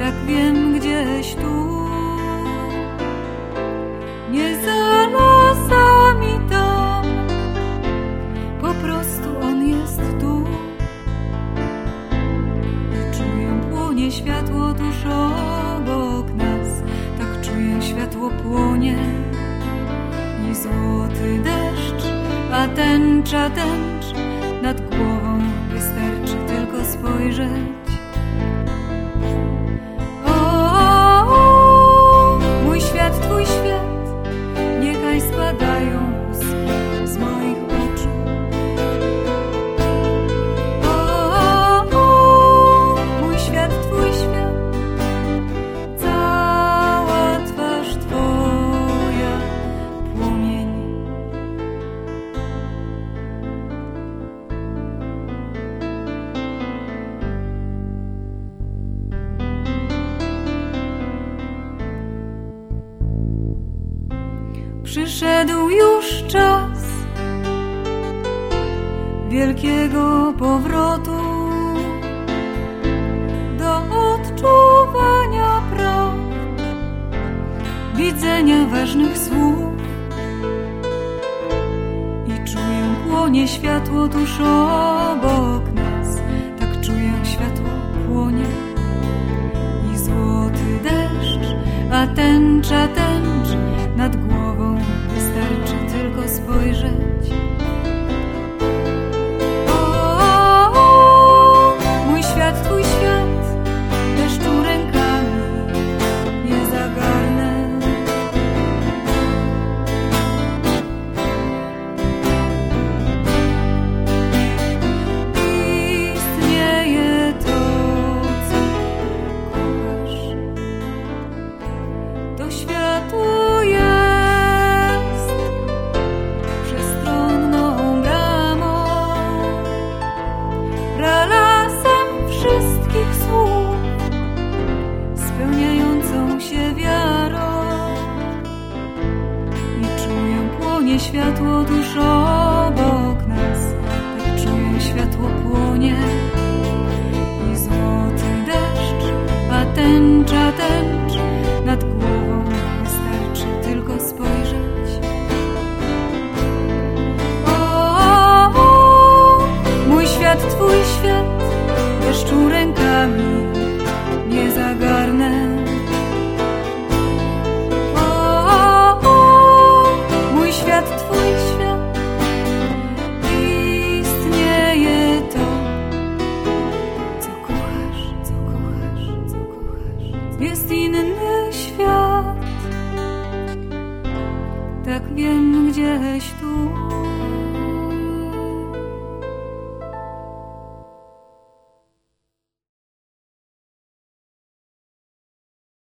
tak wiem gdzieś tu, nie za lasami tam, po prostu on jest tu. I czuję, płonie światło tuż obok nas, tak czuję, światło płonie i złoty deszcz, a tęcza nad głową, wystarczy tylko spojrzeć. Mój świat, twój świat, niechaj spadają łzy z moich oczu. Mój świat, twój świat, cała twarz twoja płomieni. Przyszedł już czas wielkiego powrotu do odczuwania prawd, widzenia ważnych słów. I czuję, płonie światło tuż obok nas, tak czuję, światło płonie i złoty deszcz, a tęcza nad głową, wystarczy tylko spojrzeć. Mój świat, twój świat, deszczu rękami nie zagarnę. Istnieje to, co kochasz, to światło wszystkich słów, spełniającą się wiarą. I czuję, płonie światło tuż obok nas, tak czuję, światło płonie i złoty deszcz, a tęcza nad głową, wystarczy tylko spojrzeć. Mój świat, twój świat, deszczu rękami nie zagarnę. Mój świat, twój świat, istnieje to, co kochasz, co kochasz, co kochasz. Jest inny świat, tak wiem gdzieś tu.